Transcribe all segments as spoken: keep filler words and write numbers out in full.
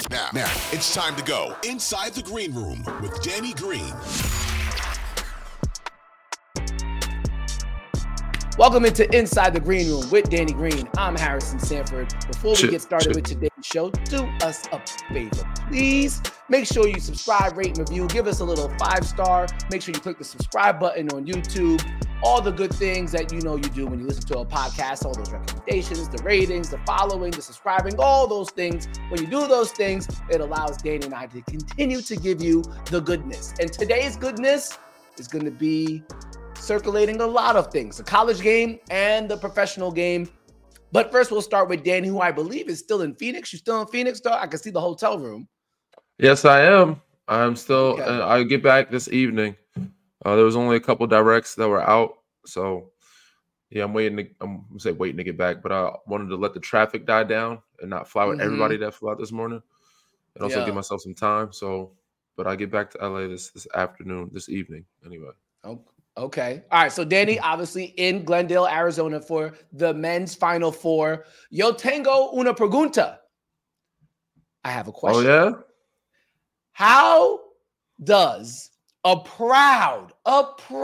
Now, now, it's time to go inside the green room with Danny Green. Welcome into Inside the Green Room with Danny Green. I'm Harrison Sanford. Before we Shit, get started shit. with today's show, do us a favor, please. Make sure you subscribe, rate, and review. Give us a little five-star. Make sure you click the subscribe button on YouTube. All the good things that you know you do when you listen to a podcast, all those recommendations, the ratings, the following, the subscribing, all those things. When you do those things, it allows Danny and I to continue to give you the goodness. And today's goodness is going to be circulating a lot of things, the college game and the professional game. But first, we'll start with Danny, who I believe is still in Phoenix. You still in Phoenix, though? I can see the hotel room. Yes, I am. I'm still. Okay. Uh, I get back this evening. Uh, there was only a couple directs that were out, so yeah, I'm waiting. To, I'm gonna say waiting to get back, but I wanted to let the traffic die down and not fly with Mhm. everybody that flew out this morning, and also Yeah. give myself some time. So, but I get back to L A this this afternoon, this evening, anyway. Oh, okay. All right. So Danny, obviously in Glendale, Arizona for the men's Final Four. Yo tengo una pregunta. I have a Oh question. yeah. How does a proud, a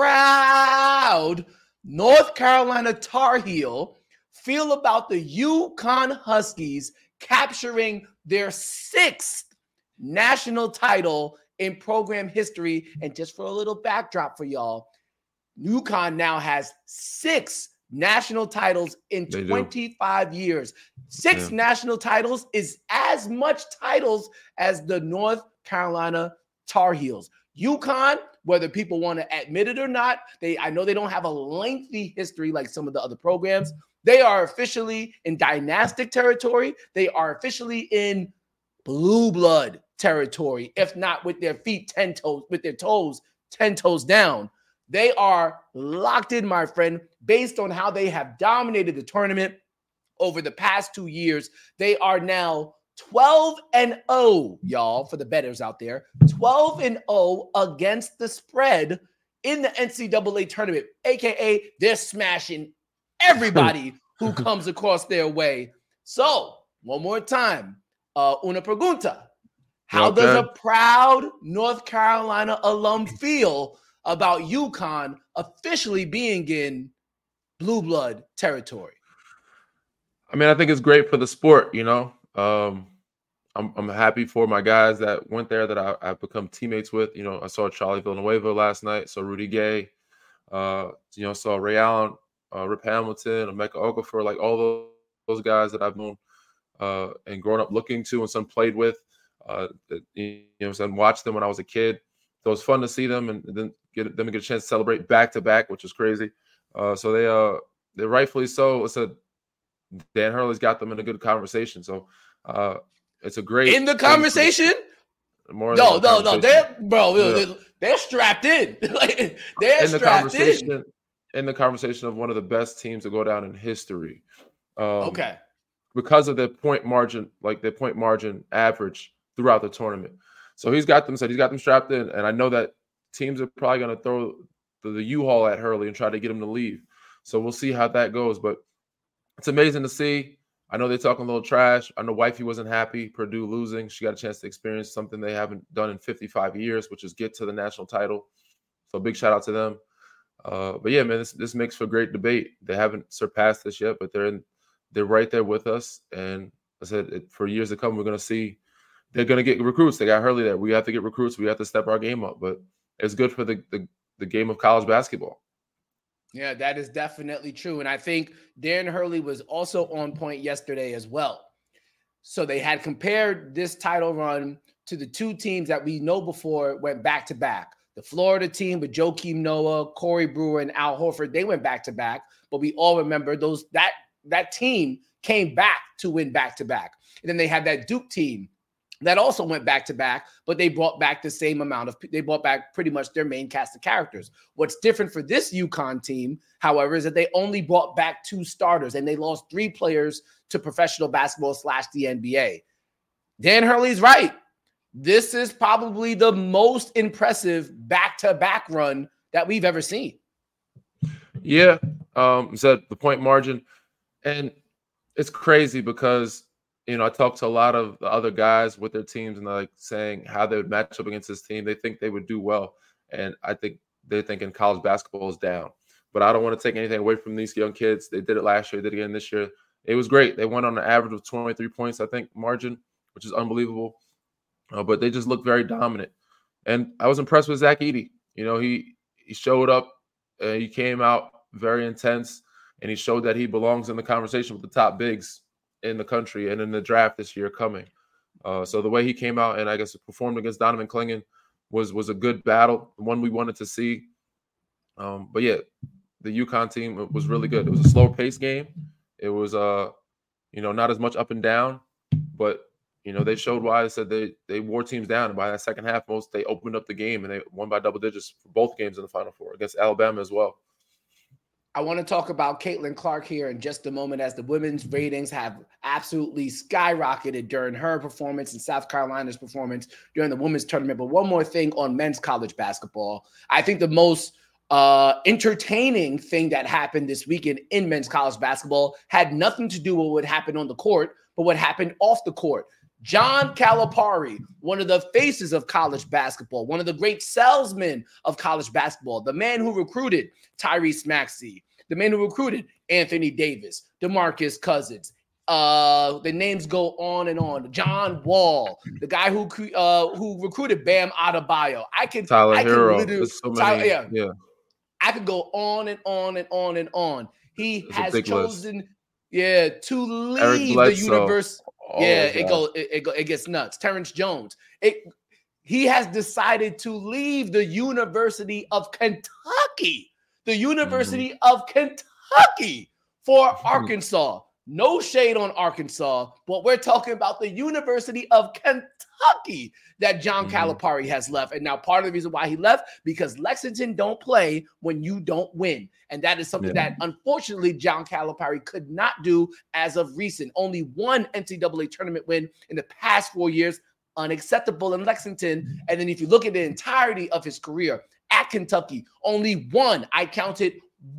proud North Carolina Tar Heel feel about the UConn Huskies capturing their sixth national title in program history? And just for a little backdrop for y'all, UConn now has six national titles in They do. twenty-five years. Six Yeah. national titles is as much titles as the North Carolina Tar Heels. UConn, whether people want to admit it or not, they I know they don't have a lengthy history like some of the other programs. They are officially in dynastic territory. They are officially in blue blood territory, if not with their feet ten toes, with their toes ten toes down. They are locked in, my friend, based on how they have dominated the tournament over the past two years. They are now twelve and oh, y'all, for the bettors out there. twelve and oh against the spread in the N C double A tournament, a k a they're smashing everybody who comes across their way. So, one more time, uh, una pregunta. How Okay. does a proud North Carolina alum feel about UConn officially being in blue blood territory? I mean, I think it's great for the sport, you know. Um, I'm I'm happy for my guys that went there that I, I've become teammates with. You know, I saw Charlie Villanueva last night, saw Rudy Gay, uh, you know, saw Ray Allen, uh, Rip Hamilton, Emeka Okafor, like all those, those guys that I've known uh, and grown up looking to and some played with. Uh, that, you know, and watched them when I was a kid. So it was fun to see them and then get them to get a chance to celebrate back to back, which is crazy. Uh, so they uh they rightfully so. It's a Dan Hurley's got them in a good conversation. So uh, it's a great In the thing for the- conversation? More No, than a no, no. conversation. They're bro, Yeah. they're, they're strapped in. Like, they're in the strapped in. conversation in the conversation of one of the best teams to go down in history. Um, Okay. because of the point margin, like the point margin average throughout the tournament. So he's got them said he's got them strapped in, and I know that teams are probably going to throw the, the U-Haul at Hurley and try to get him to leave. So we'll see how that goes, but it's amazing to see. I know they're talking a little trash. I know wifey wasn't happy, Purdue losing. She got a chance to experience something they haven't done in fifty-five years, which is get to the national title. So big shout out to them. Uh, but yeah, man, this, this makes for great debate. They haven't surpassed this yet, but they're in, they're right there with us. And I said it, for years to come, we're going to see they're going to get recruits. They got Hurley there. We have to get recruits. We have to step our game up. But it's good for the the, the game of college basketball. Yeah, that is definitely true. And I think Darren Hurley was also on point yesterday as well. So they had compared this title run to the two teams that we know before went back to back. The Florida team with Joakim Noah, Corey Brewer, and Al Horford, they went back to back. But we all remember those that that team came back to win back to back. And then they had that Duke team that also went back to back, but they brought back the same amount of, they brought back pretty much their main cast of characters. What's different for this UConn team, however, is that they only brought back two starters and they lost three players to professional basketball slash the N B A. Dan Hurley's right. This is probably the most impressive back-to-back run that we've ever seen. Yeah, um, said the point margin, and it's crazy because you know, I talked to a lot of the other guys with their teams and they're like saying how they would match up against this team. They think they would do well. And I think they're thinking college basketball is down. But I don't want to take anything away from these young kids. They did it last year, they did it again this year. It was great. They went on an average of twenty-three points, I think, margin, which is unbelievable. Uh, but they just looked very dominant. And I was impressed with Zach Edey. You know, he he showed up. Uh, he came out very intense, and he showed that he belongs in the conversation with the top bigs in the country and in the draft this year coming. Uh, so the way he came out and I guess performed against Donovan Clingan was was a good battle, the one we wanted to see. Um, but yeah, the UConn team was really good. It was a slower pace game. It was, uh, you know, not as much up and down, but, you know, they showed why. They said they they wore teams down. And by that second half, most they opened up the game and they won by double digits for both games in the Final Four against Alabama as well. I want to talk about Caitlin Clark here in just a moment, as the women's ratings have absolutely skyrocketed during her performance and South Carolina's performance during the women's tournament. But one more thing on men's college basketball. I think the most uh, entertaining thing that happened this weekend in men's college basketball had nothing to do with what happened on the court, but what happened off the court. John Calipari, one of the faces of college basketball, one of the great salesmen of college basketball, the man who recruited Tyrese Maxey, the man who recruited Anthony Davis, DeMarcus Cousins. Uh, the names go on and on. John Wall, the guy who uh, who recruited Bam Adebayo. I can Tyler I can Hero. literally, So many, Tyler, yeah, yeah. I could go on and on and on and on. He It's has chosen, list. yeah, to leave the universe. Oh, yeah, it goes, it, it, go, it gets nuts. Terrence Jones. It, he has decided to leave the University of Kentucky, the University mm-hmm. of Kentucky for mm-hmm. Arkansas. No shade on Arkansas, but we're talking about the University of Kentucky that John mm-hmm. Calipari has left. And now part of the reason why he left, because Lexington don't play when you don't win. And that is something yeah. that, unfortunately, John Calipari could not do as of recent. Only one N C double A tournament win in the past four years, unacceptable in Lexington. And then if you look at the entirety of his career at Kentucky, only one, I counted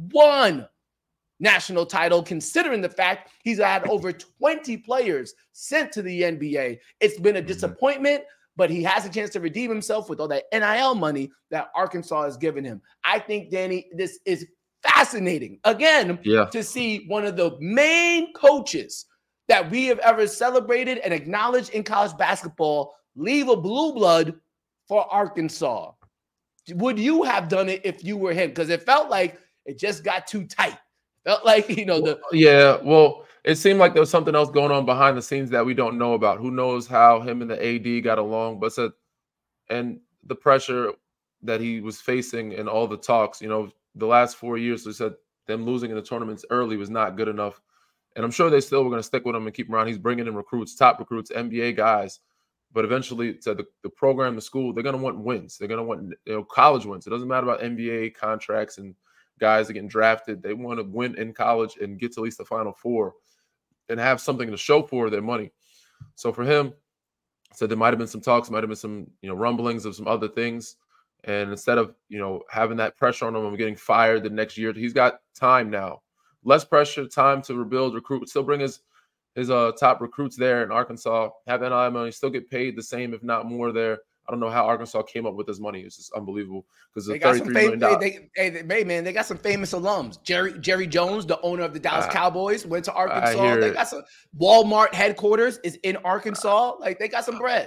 one national title, considering the fact he's had over twenty players sent to the N B A. It's been a disappointment, but he has a chance to redeem himself with all that N I L money that Arkansas has given him. I think, Danny, this is fascinating, again, yeah. to see one of the main coaches that we have ever celebrated and acknowledged in college basketball leave a blue blood for Arkansas. Would you have done it if you were him? Because it felt like it just got too tight. Felt like, you know, the yeah, well, it seemed like there was something else going on behind the scenes that we don't know about. Who knows how him and the A D got along, but said, and the pressure that he was facing and all the talks, you know, the last four years, we said them losing in the tournaments early was not good enough. And I'm sure they still were going to stick with him and keep him around. He's bringing in recruits, top recruits, N B A guys. But eventually, to the, the program, the school, they're going to want wins. They're going to want, you know, college wins. It doesn't matter about N B A contracts and guys that getting drafted. They want to win in college and get to at least the Final Four and have something to show for their money. So for him, so there might have been some talks, might have been some, you know, rumblings of some other things. And instead of, you know, having that pressure on him and getting fired the next year, he's got time now. Less pressure, time to rebuild, recruit, still bring his his uh top recruits there in Arkansas, have N I L money, still get paid the same, if not more there. I don't know how Arkansas came up with this money. It's just unbelievable because they got some fam- they, they, hey, they, man, they got some famous alums. Jerry Jerry Jones, the owner of the Dallas uh, Cowboys, went to Arkansas. They got some Walmart headquarters is in Arkansas. Like they got some bread.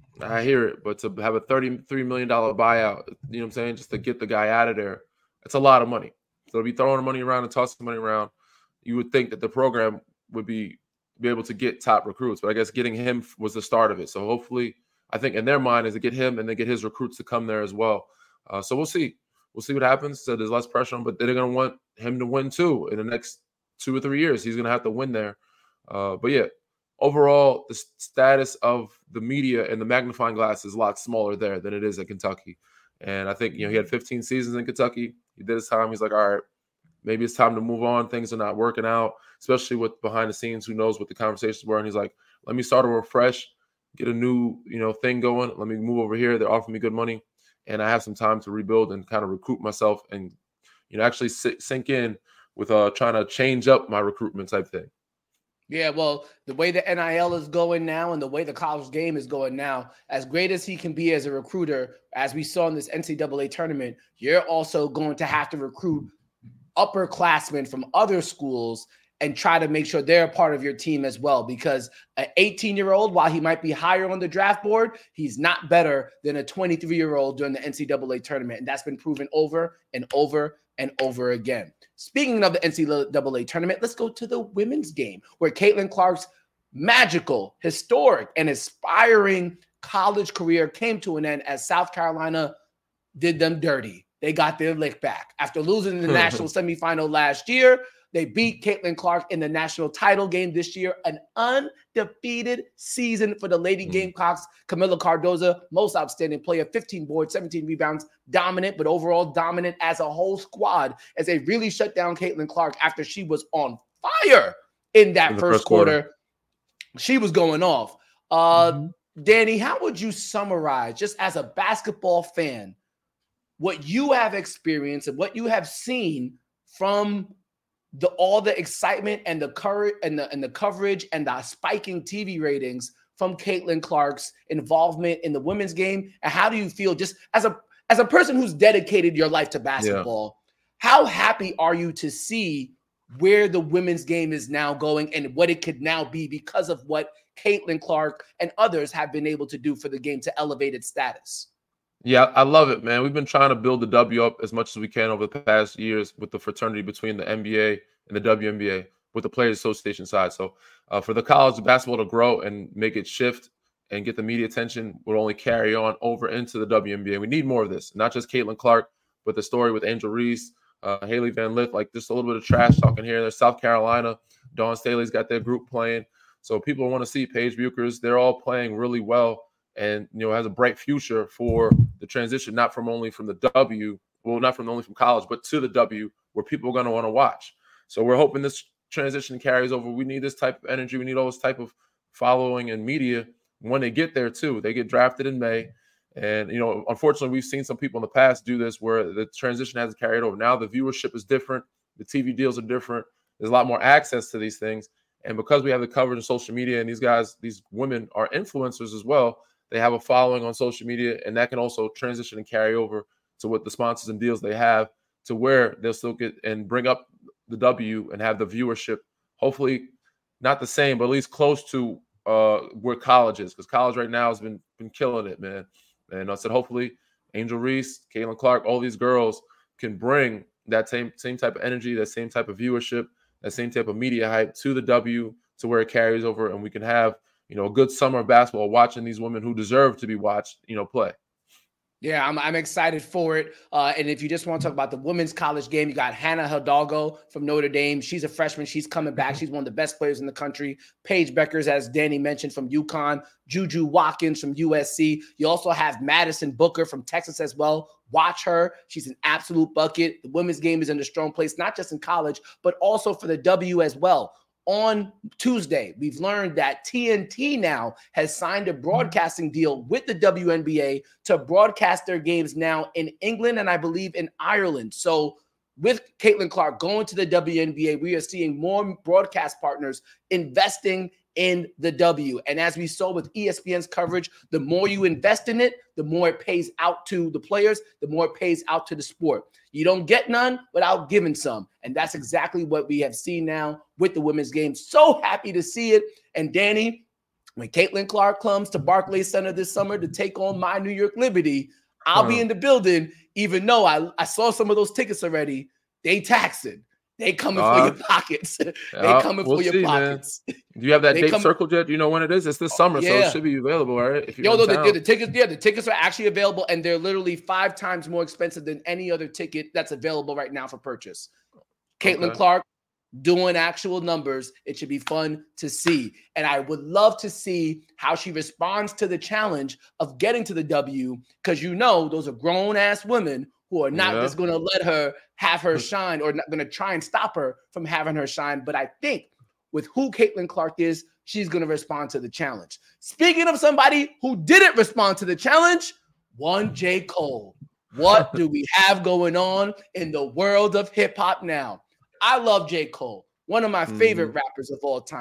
I hear it, but to have a thirty-three million dollars buyout, you know what I'm saying, just to get the guy out of there, it's a lot of money. So to be throwing money around and tossing money around, you would think that the program would be be able to get top recruits. But I guess getting him was the start of it. So hopefully, I think in their mind is to get him and then get his recruits to come there as well. Uh, so we'll see. We'll see what happens. So there's less pressure on him, but they're going to want him to win too in the next two or three years. He's going to have to win there. Uh, but yeah, overall, the status of the media and the magnifying glass is a lot smaller there than it is at Kentucky. And I think, you know, he had fifteen seasons in Kentucky. He did his time. He's like, all right, maybe it's time to move on. Things are not working out, especially with behind the scenes. Who knows what the conversations were? And he's like, let me start over fresh, get a new, you know, thing going. Let me move over here. They're offering me good money, and I have some time to rebuild and kind of recruit myself and, you know, actually sit, sink in with uh, trying to change up my recruitment type thing. Yeah, well, the way the N I L is going now and the way the college game is going now, as great as he can be as a recruiter, as we saw in this N C double A tournament, you're also going to have to recruit upperclassmen from other schools and try to make sure they're a part of your team as well. Because an eighteen-year-old, while he might be higher on the draft board, he's not better than a twenty-three-year-old during the N C double A tournament. And that's been proven over and over and over again. Speaking of the N C double A tournament, let's go to the women's game, where Caitlin Clark's magical, historic, and inspiring college career came to an end as South Carolina did them dirty. They got their lick back. After losing the national semifinal last year, they beat Caitlin Clark in the national title game this year. An undefeated season for the Lady Gamecocks. Camila Cardoza, most outstanding player, fifteen boards, seventeen rebounds, dominant, but overall dominant as a whole squad as they really shut down Caitlin Clark after she was on fire in that in first, first quarter. quarter. She was going off. Uh, mm-hmm. Danny, how would you summarize, just as a basketball fan, what you have experienced and what you have seen from the all the excitement and the courage and the and the coverage and the spiking T V ratings from Caitlin Clark's involvement in the women's game? And how do you feel just as a as a person who's dedicated your life to basketball? Yeah. How happy are you to see where the women's game is now going and what it could now be because of what Caitlin Clark and others have been able to do for the game to elevate its status? Yeah, I love it, man. We've been trying to build the W up as much as we can over the past years with the fraternity between the N B A and the W N B A with the Players Association side. So uh, for the college basketball to grow and make it shift and get the media attention will only carry on over into the W N B A. We need more of this, not just Caitlin Clark, but the story with Angel Reese, uh, Haley Van Lith, like just a little bit of trash talking here. There's South Carolina. Dawn Staley's got their group playing. So people want to see Paige Buchers. They're all playing really well. And, you know, has a bright future for the transition, not from only from the W, well, not from only from college, but to the W, where people are going to want to watch. So we're hoping this transition carries over. We need this type of energy. We need all this type of following and media when they get there, too. They get drafted in May. And, you know, unfortunately, we've seen some people in the past do this where the transition hasn't carried over. Now the viewership is different. The T V deals are different. There's a lot more access to these things. And because we have the coverage of social media and these guys, these women are influencers as well, they have a following on social media, and that can also transition and carry over to what the sponsors and deals they have to where they'll still get and bring up the W and have the viewership, hopefully not the same, but at least close to uh, where college is, because college right now has been been killing it, man. And I said, hopefully Angel Reese, Caitlin Clark, all these girls can bring that same same type of energy, that same type of viewership, that same type of media hype to the W to where it carries over, and we can have, you know, a good summer of basketball watching these women who deserve to be watched, you know, play. Yeah, I'm I'm excited for it. Uh, and if you just want to talk about the women's college game, you got Hannah Hidalgo from Notre Dame. She's a freshman. She's coming back. She's one of the best players in the country. Paige Buchers, as Danny mentioned, from UConn. Juju Watkins from U S C. You also have Madison Booker from Texas as well. Watch her. She's an absolute bucket. The women's game is in a strong place, not just in college, but also for the W as well. On Tuesday, we've learned that T N T now has signed a broadcasting deal with the W N B A to broadcast their games now in England and I believe in Ireland. So with Caitlin Clark going to the W N B A, we are seeing more broadcast partners investing in the W. And as we saw with E S P N's coverage, the more you invest in it, the more it pays out to the players, the more it pays out to the sport. You don't get none without giving some. And that's exactly what we have seen now with the women's game. So happy to see it. And Danny, when Caitlin Clark comes to Barclays Center this summer to take on my New York Liberty, I'll huh. be in the building, even though I, I saw some of those tickets already. They taxing. They coming uh, for your pockets. they uh, coming we'll for your see, pockets. Man. Do you have that they date come, circled yet? Do you know when it is? It's this summer, yeah. so it should be available, right? If you're Yo, no, the, the, the tickets, yeah, the tickets are actually available, and they're literally five times more expensive than any other ticket that's available right now for purchase. Caitlin okay. Clark doing actual numbers. It should be fun to see. And I would love to see how she responds to the challenge of getting to the W, because you know those are grown-ass women who are not yeah. just going to let her have her shine or not going to try and stop her from having her shine. But I think with who Caitlin Clark is, she's going to respond to the challenge. Speaking of somebody who didn't respond to the challenge, one J. Cole. What do we have going on in the world of hip hop now? I love J. Cole, one of my favorite mm. rappers of all time.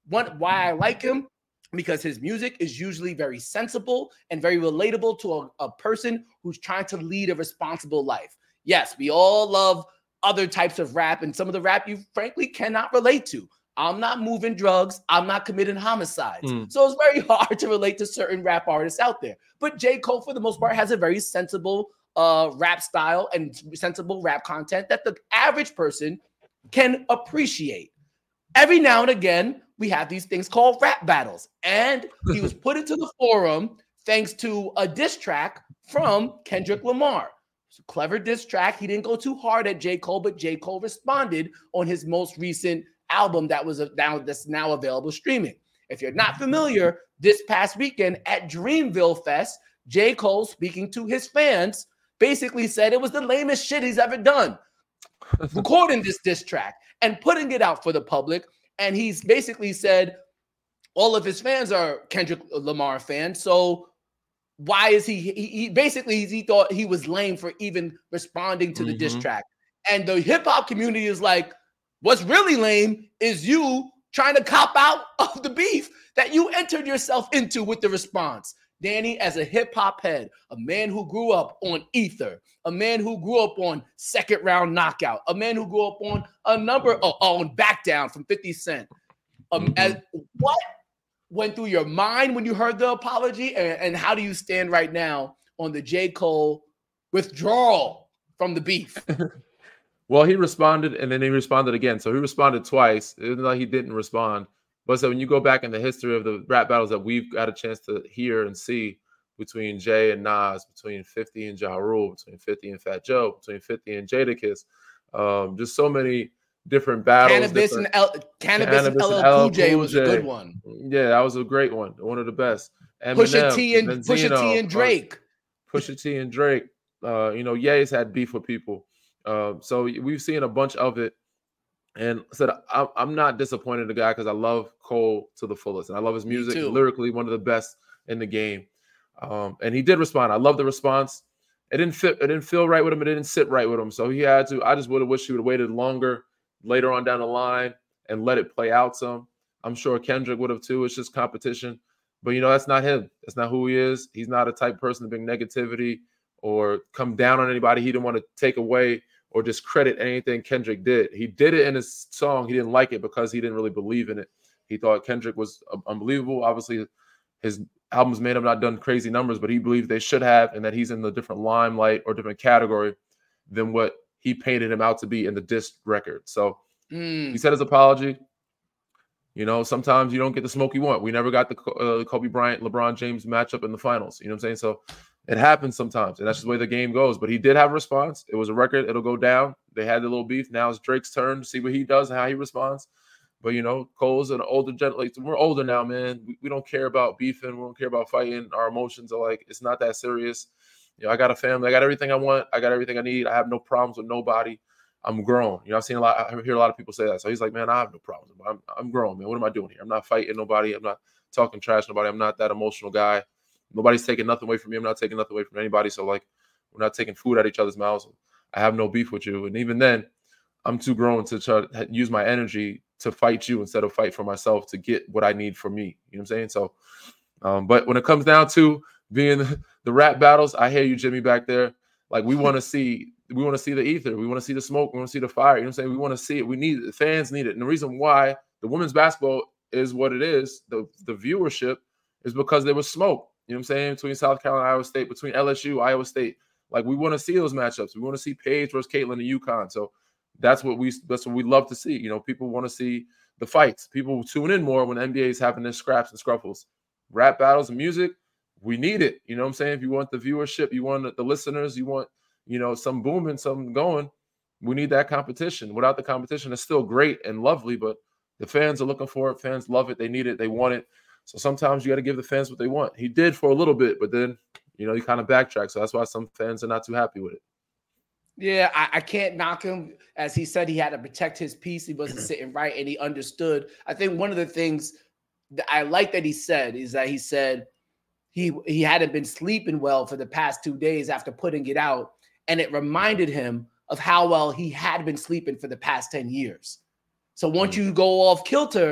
one why I like him, because his music is usually very sensible and very relatable to a, a person who's trying to lead a responsible life. Yes, we all love other types of rap, and some of the rap you frankly cannot relate to. I'm not moving drugs. I'm not committing homicides. Mm. So it's very hard to relate to certain rap artists out there. But J. Cole, for the most part, has a very sensible uh, rap style and sensible rap content that the average person can appreciate. Every now and again, we have these things called rap battles. And he was put into the forum thanks to a diss track from Kendrick Lamar. It's a clever diss track. He didn't go too hard at J. Cole, but J. Cole responded on his most recent album that was now that's now available streaming. If you're not familiar, this past weekend at Dreamville Fest, J. Cole, speaking to his fans, basically said it was the lamest shit he's ever done, recording this diss track and putting it out for the public. And he's basically said all of his fans are Kendrick Lamar fans, so why is he, he, he basically, he thought he was lame for even responding to the mm-hmm. diss track. And the hip hop community is like, what's really lame is you trying to cop out of the beef that you entered yourself into with the response. Danny, as a hip hop head, a man who grew up on Ether, a man who grew up on Second Round Knockout, a man who grew up on a number oh, on Back Down from fifty Cent. Um, mm-hmm. as, what went through your mind when you heard the apology, and, and how do you stand right now on the J. Cole withdrawal from the beef? Well, he responded, and then he responded again. So he responded twice, even though he didn't respond. But so when you go back in the history of the rap battles that we've got a chance to hear and see between Jay and Nas, between fifty and Ja Rule, between fifty and Fat Joe, between fifty and Jadakiss, um, just so many different battles. Cannabis different, and L- Cannabis, Cannabis and L L Cool J was a good one. Yeah, that was a great one, one of the best. Eminem, Pusha T and Benzino, Pusha T and Drake. Pusha T and Drake. Uh, you know, Ye's had beef with people. Uh, so we've seen a bunch of it. And I said, I'm, I'm not disappointed in the guy because I love Cole to the fullest. And I love his music. Lyrically, one of the best in the game. Um, and he did respond. I love the response. It didn't fit. It didn't feel right with him. It didn't sit right with him. So he had to. I just would have wished he would have waited longer later on down the line and let it play out some. I'm sure Kendrick would have too. It's just competition. But, you know, that's not him. That's not who he is. He's not a type of person to bring negativity or come down on anybody. He didn't want to take away or discredit anything Kendrick did. He did it in his song. He didn't like it because he didn't really believe in it. He thought Kendrick was unbelievable. Obviously, his albums may have not done crazy numbers, but he believed they should have, and that he's in the different limelight or different category than what he painted him out to be in the diss record. So mm. he said his apology. You know, sometimes you don't get the smoke you want. We never got the uh, Kobe Bryant, LeBron James matchup in the finals. You know what I'm saying? So it happens sometimes, and that's just the way the game goes. But he did have a response. It was a record. It'll go down. They had the little beef. Now it's Drake's turn to see what he does and how he responds. But, you know, Cole's an older gentleman. Like, we're older now, man. We, we don't care about beefing. We don't care about fighting. Our emotions are like, it's not that serious. You know, I got a family. I got everything I want. I got everything I need. I have no problems with nobody. I'm grown. You know, I've seen a lot. I hear a lot of people say that. So he's like, man, I have no problems. I'm, I'm grown, man. What am I doing here? I'm not fighting nobody. I'm not talking trash to nobody. I'm not that emotional guy. Nobody's taking nothing away from me. I'm not taking nothing away from anybody. So, like, we're not taking food out each other's mouths. I have no beef with you. And even then, I'm too grown to try to use my energy to fight you instead of fight for myself to get what I need from me. You know what I'm saying? So, um, but when it comes down to being the, the rap battles, I hear you, Jimmy, back there. Like, we want to see, we want to see the ether. We want to see the smoke. We want to see the fire. You know what I'm saying? We want to see it. We need it. The fans need it. And the reason why the women's basketball is what it is, the, the viewership, is because there was smoke. You know what I'm saying? Between South Carolina, Iowa State, between L S U, Iowa State. Like, we want to see those matchups. We want to see Paige versus Caitlin and UConn. So that's what we that's what we love to see. You know, people want to see the fights. People tune in more when the N B A is having their scraps and scruffles. Rap battles and music, we need it. You know what I'm saying? If you want the viewership, you want the listeners, you want, you know, some booming, something going, we need that competition. Without the competition, it's still great and lovely, but the fans are looking for it. Fans love it. They need it. They want it. So sometimes you got to give the fans what they want. He did for a little bit, but then, you know, he kind of backtracked. So that's why some fans are not too happy with it. Yeah, I, I can't knock him. As he said, he had to protect his peace. He wasn't sitting right, and he understood. I think one of the things that I like that he said is that he said he he hadn't been sleeping well for the past two days after putting it out, and it reminded him of how well he had been sleeping for the past ten years. So once mm. you go off kilter,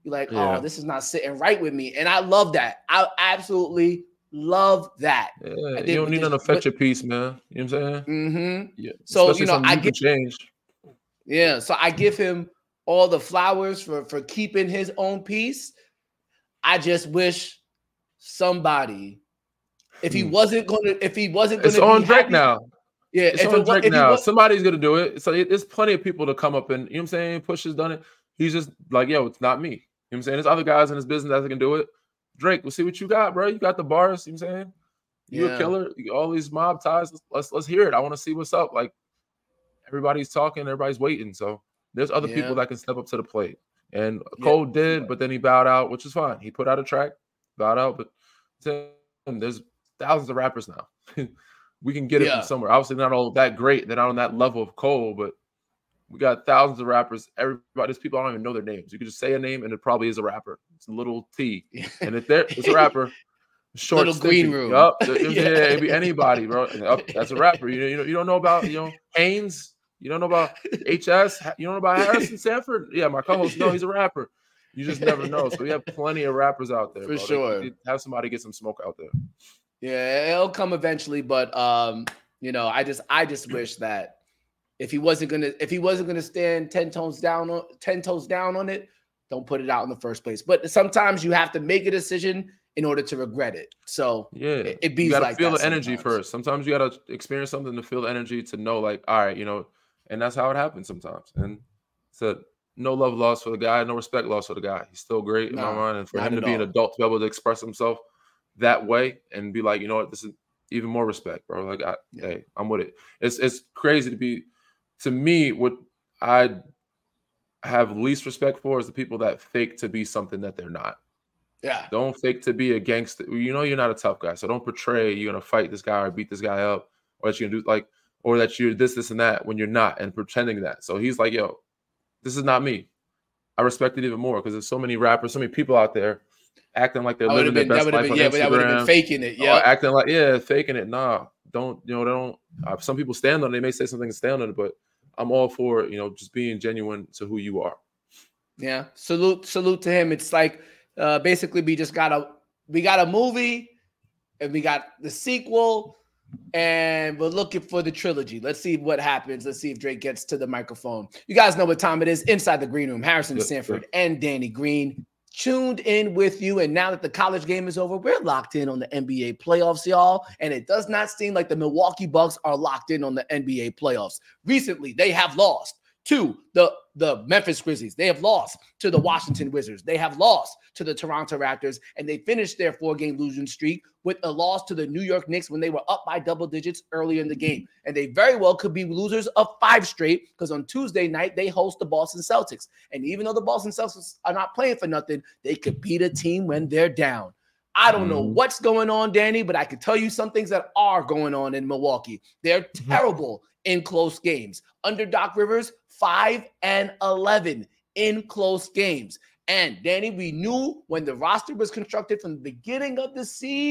Be like, Yeah. oh, this is not sitting right with me. And I love that. I absolutely love that. Yeah, I you did, don't need just, nothing to affect your peace, man. You know what I'm saying? Mm-hmm. Yeah. So, Especially you know, something I you can get, change. yeah. So I give him all the flowers for, for keeping his own peace. I just wish somebody, if he wasn't going to, if he wasn't going It's to be on Drake happy, now. yeah. It's if on it was, Drake if he now. was, Somebody's gonna do it. So it, there's plenty of people to come up and, you know what I'm saying? Push has done it. He's just like, yo, it's not me. You know what I'm saying? There's other guys in his business that can do it. Drake, we'll see what you got, bro. You got the bars. You know what I'm saying? You Yeah. a killer. You got all these mob ties. Let's, let's let's hear it. I want to see what's up. Like, everybody's talking, everybody's waiting. So there's other Yeah. people that can step up to the plate. And Yeah. Cole did, but then he bowed out, which is fine. He put out a track, bowed out, but there's thousands of rappers now. We can get it Yeah. from somewhere. Obviously, not all that great. They're not on that level of Cole, but we got thousands of rappers. Everybody's people, I don't even know their names. You can just say a name, and it probably is a rapper. It's a little T, and if there, it's a rapper. Short, Little green room. Yup. Yeah, Yeah. it'd be anybody, bro. Yup, that's a rapper. You know, you know, you don't know about you know Haynes. You don't know about H S. You don't know about Harrison Sanford. Yeah, my co-host. No, he's a rapper. You just never know. So we have plenty of rappers out there. For bro. sure. They, they have somebody get some smoke out there. Yeah, it'll come eventually, but um, you know, I just I just wish that if he wasn't gonna if he wasn't gonna stand ten toes down on ten toes down on it, don't put it out in the first place. But sometimes you have to make a decision in order to regret it. So Yeah, it, it be you gotta like feel that the energy sometimes. first. Sometimes you gotta experience something to feel the energy to know, like, all right, you know, and that's how it happens sometimes. And so no love lost for the guy, no respect lost for the guy. He's still great in my Nah, mind, and for not him to at be an all. adult to be able to express himself that way and be like, you know what, this is even more respect, bro. Like, I, Yeah. hey, I'm with it. It's it's crazy to be. To me, what I have least respect for is the people that fake to be something that they're not. Yeah. Don't fake to be a gangster. You know you're not a tough guy, so don't portray you're gonna fight this guy or beat this guy up, or that you're gonna do like, or that you're this, this, and that when you're not, and pretending that. So he's like, yo, this is not me. I respect it even more because there's so many rappers, so many people out there acting like they're That would living have their been best that would have life been on yeah, but that would have been Instagram. faking it. Or Yeah. acting like, yeah, faking it. Nah, don't, you know, they don't. Uh, some people stand on it. They may say something and stand on it, but I'm all for, you know, just being genuine to who you are. Yeah. Salute, salute to him. It's like uh, basically we just got a we got a movie and we got the sequel and we're looking for the trilogy. Let's see what happens. Let's see if Drake gets to the microphone. You guys know what time it is. Inside the Green Room, Harrison Yeah, Sanford yeah. and Danny Green tuned in with you. And now that the college game is over, we're locked in on the N B A playoffs, y'all. And it does not seem like the Milwaukee Bucks are locked in on the N B A playoffs. Recently, they have lost to the, the Memphis Grizzlies. They have lost to the Washington Wizards. They have lost to the Toronto Raptors. And they finished their four-game losing streak with a loss to the New York Knicks when they were up by double digits early in the game. And they very well could be losers of five straight because on Tuesday night, they host the Boston Celtics. And even though the Boston Celtics are not playing for nothing, they could beat a team when they're down. I don't know Mhm. what's going on, Danny, but I can tell you some things that are going on in Milwaukee. They're terrible in close games. Under Doc Rivers, five and eleven in close games. And Danny, we knew when the roster was constructed from the beginning of the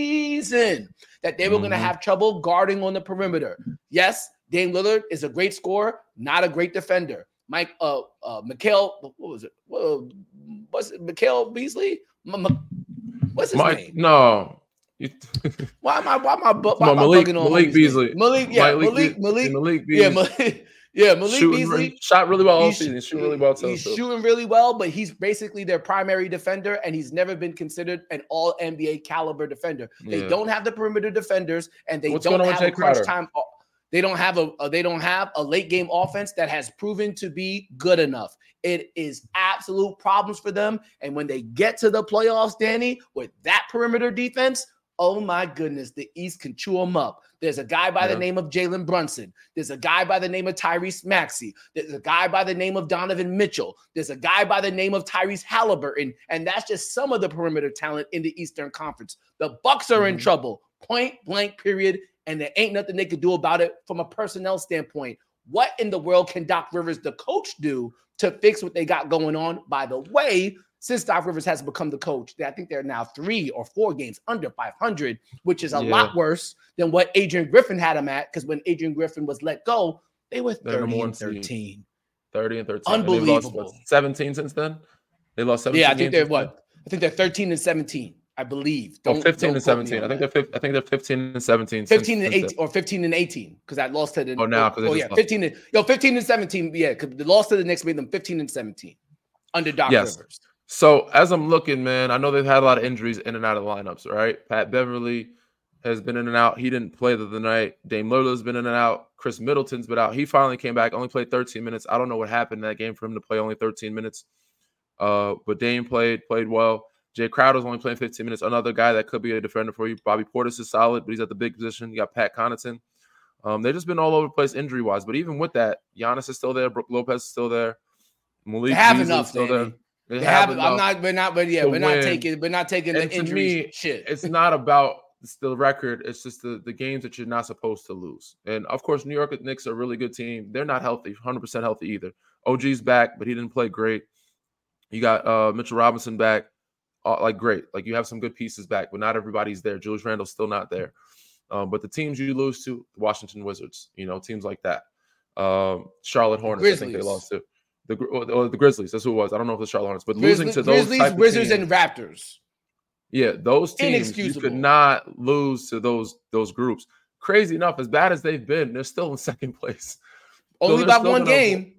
season that they were going to Mhm. have trouble guarding on the perimeter. Yes, Dame Lillard is a great scorer, not a great defender. Mike, uh, uh, Mikal, what was it? What, what's it? Mikal Beasley? M- M- what's his Mike, name? no. You- Why am I? Why am I? bu- Why No, am I Malik- bugging on Malik homies' Beasley. names? Malik, yeah, Malik Malik, Be- Malik, Malik yeah, Beasley. Malik, yeah, Malik shooting, Beasley. shot really well all He's, season. He's shooting really well too. he's so. shooting really well, but he's basically their primary defender, and he's never been considered an all N B A caliber defender. They Yeah. don't have the perimeter defenders, and they What's don't going on with have a Jay crunch Crowder? time. They don't have a, a they don't have a late game offense that has proven to be good enough. It is absolute problems for them, and when they get to the playoffs, Danny, with that perimeter defense, oh my goodness, the East can chew them up. There's a guy by Yeah. the name of Jalen Brunson. There's a guy by the name of Tyrese Maxey. There's a guy by the name of Donovan Mitchell. There's a guy by the name of Tyrese Halliburton. And that's just some of the perimeter talent in the Eastern Conference. The Bucks are in Mhm. trouble, point blank, period. And there ain't nothing they could do about it from a personnel standpoint. What in the world can Doc Rivers, the coach, do to fix what they got going on? By the way, since Doc Rivers has become the coach, I think they're now three or four games under five hundred, which is a Yeah. lot worse than what Adrian Griffin had them at. Because when Adrian Griffin was let go, they were They're number thirty one and seed. thirteen. thirty and thirteen. And they've lost, what, Unbelievable. seventeen since then? They lost seventeen. Yeah, I think games they're what? I think they're thirteen and seventeen. I believe. Oh, Don't, fifteen don't and quote me seventeen. on I think that. they're fif- I think they're fifteen and seventeen. fifteen since, and since eighteen, or fifteen and eighteen, because I lost to the. Oh, now because oh, yeah, fifteen. And, yo, fifteen and seventeen. Yeah, because the loss to the Knicks made them fifteen and seventeen under Doc yes. Rivers. So as I'm looking, man, I know they've had a lot of injuries in and out of the lineups. Right, Pat Beverly has been in and out. He didn't play the other night. Dame Lillard's been in and out. Chris Middleton's been out. He finally came back. Only played thirteen minutes. I don't know what happened in that game for him to play only thirteen minutes. Uh, but Dame played played well. Jay Crowder's only playing fifteen minutes. Another guy that could be a defender for you. Bobby Portis is solid, but he's at the big position. You got Pat Connaughton. Um, they've just been all over the place injury-wise. But even with that, Giannis is still there. Brook Lopez is still there. Malik They have Beasley's enough, still Danny. there. They, They have. have I'm enough not. We're not. But yeah, to we're not win. taking. We're not taking And the to injury me, shit. It's not about the record. It's just the, the games that you're not supposed to lose. And, of course, New York Knicks are a really good team. They're not healthy, one hundred percent healthy either. O G's back, but he didn't play great. You got uh, Mitchell Robinson back. Uh, like, great. Like, you have some good pieces back, but not everybody's there. Julius Randle's still not there. Um, but the teams you lose to, the Washington Wizards, you know, teams like that. Um, Charlotte Hornets, Grizzlies. I think they lost to. The, or the Grizzlies, that's who it was. I don't know if it's Charlotte Hornets, but Grizzlies, losing to those Grizzlies, type of Wizards, teams, and Raptors. yeah, those teams, you Inexcusable. could not lose to those those groups. Crazy enough, as bad as they've been, they're still in second place. Only so by still one gonna, game.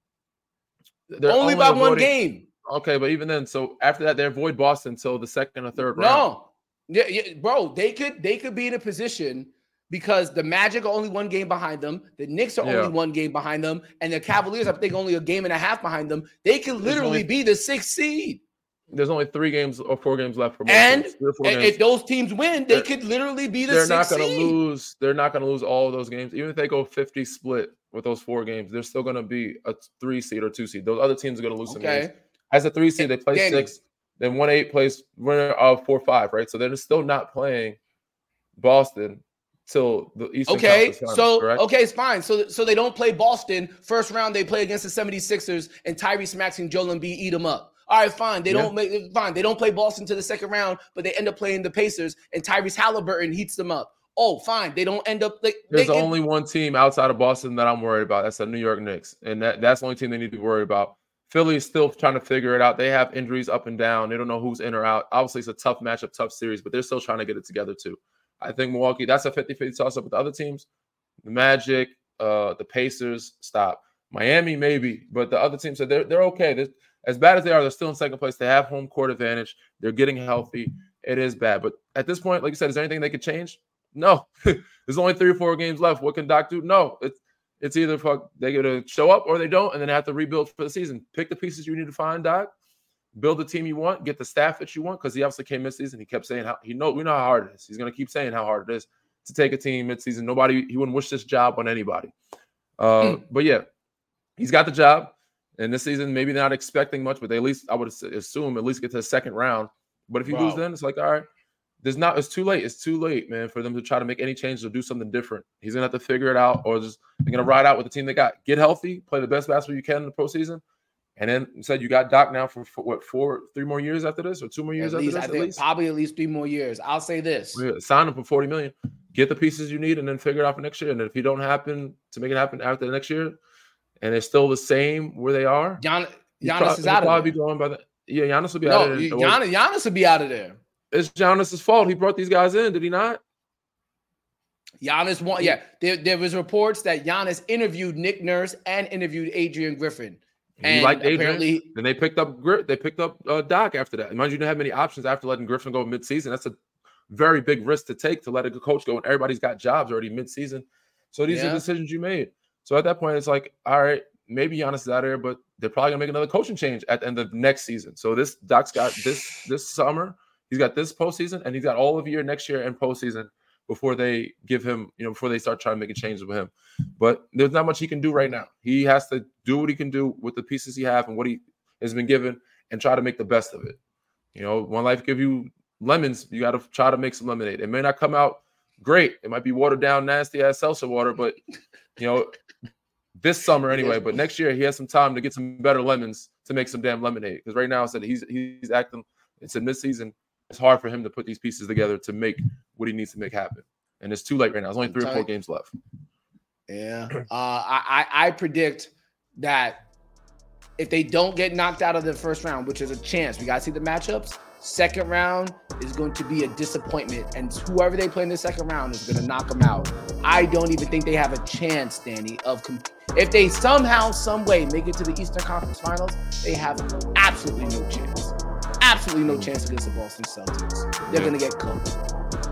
They're Only, by avoiding, one game. Okay, but even then, so after that, they avoid Boston until the second or third round. No, yeah, yeah, bro, they could they could be in a position because the Magic are only one game behind them, the Knicks are Yeah. only one game behind them, and the Cavaliers, I think, only a game and a half behind them. They could literally only- be the sixth seed. There's only three games or four games left for most And teams. Three or four And games. if those teams win, they They're- could literally be the They're not sixth going to seed. lose. They're not going to lose all of those games. Even if they go fifty split with those four games, they're still going to be a three seed or two seed. Those other teams are going to lose some Okay. games. As a three seed, they play Danny. six. Then one eight plays winner of four five, right? So they're still not playing Boston till the Eastern Okay, Conference Finals, so correct? okay, it's fine. So so they don't play Boston. First round, they play against the seventy-sixers, and Tyrese Maxey and Joel Embiid eat them up. All right, fine. They Yeah. don't make fine. They don't play Boston to the second round, but they end up playing the Pacers, and Tyrese Halliburton heats them up. Oh, fine. They don't end up. They, There's they, only one team outside of Boston that I'm worried about. That's the New York Knicks, and that, that's the only team they need to be worried about. Philly is still trying to figure it out. They have injuries up and down. They don't know who's in or out. Obviously, it's a tough matchup, tough series, but they're still trying to get it together too. I think Milwaukee, that's a fifty-fifty toss-up with the other teams. The Magic, uh, the Pacers, stop. Miami, maybe, but the other teams said they're, they're okay. They're, as bad as they are, they're still in second place. They have home court advantage. They're getting healthy. It is bad. But at this point, like you said, is there anything they could change? No. There's only three or four games left. What can Doc do? No. It's it's either fuck they get to show up or they don't, and then have to rebuild for the season. Pick the pieces you need to find, Doc. Build the team you want. Get the staff that you want, because he obviously came mid-season. He kept saying how he know we know how hard it is. He's gonna keep saying how hard it is to take a team mid-season. Nobody he wouldn't wish this job on anybody. Uh, Mm. But yeah, he's got the job. And this season, maybe they're not expecting much, but they at least I would assume at least get to the second round. But if you Bro. lose, then it's like, all right, there's not. It's too late. It's too late, man, for them to try to make any changes or do something different. He's gonna have to figure it out, or just they're gonna ride out with the team they got. Get healthy, play the best basketball you can in the postseason, and then you said you got Doc now for, for what four, three more years after this, or two more years at after least, this, I at think least. probably at least three more years. I'll say this. Yeah, sign him for forty million. Get the pieces you need, and then figure it out for next year. And if you don't happen to make it happen after the next year, and they're still the same where they are, Gian, he's Giannis prob- is he'll out of probably there. be going by the yeah. Giannis will be out No, of there. Giannis, Giannis will be out of there. It's Giannis's fault. He brought these guys in, did he not? Giannis won. Yeah, there, there was reports that Giannis interviewed Nick Nurse and interviewed Adrian Griffin. He And liked Adrian. apparently, Then they picked up Gri- they picked up uh, Doc after that. Mind you, didn't have many options after letting Griffin go mid-season. That's a very big risk to take to let a good coach go, and everybody's got jobs already mid-season. So these Yeah. are decisions you made. So at that point, it's like, all right, maybe Giannis is out of there, but they're probably gonna make another coaching change at the end of next season. So this Doc's got this this summer, he's got this postseason, and he's got all of year next year and postseason before they give him, you know, before they start trying to make a change with him. But there's not much he can do right now. He has to do what he can do with the pieces he have and what he has been given, and try to make the best of it. You know, one life give you lemons, you got to try to make some lemonade. It may not come out great. It might be watered down, nasty ass seltzer water, but you know, this summer anyway. But next year he has some time to get some better lemons to make some damn lemonade. Because right now, I said he's he's acting. It's in this season. It's hard for him to put these pieces together to make what he needs to make happen. And it's too late right now. There's only three or four games left. yeah, uh, I, I I predict that if they don't get knocked out of the first round, which is a chance, we got to see the matchups. Second round is going to be a disappointment, and whoever they play in the second round is going to knock them out. I don't even think they have a chance, Danny, of comp- if they somehow, some way make it to the Eastern Conference Finals, they have absolutely no chance. Absolutely no chance against the Boston Celtics. They're Yeah. going to get cooked.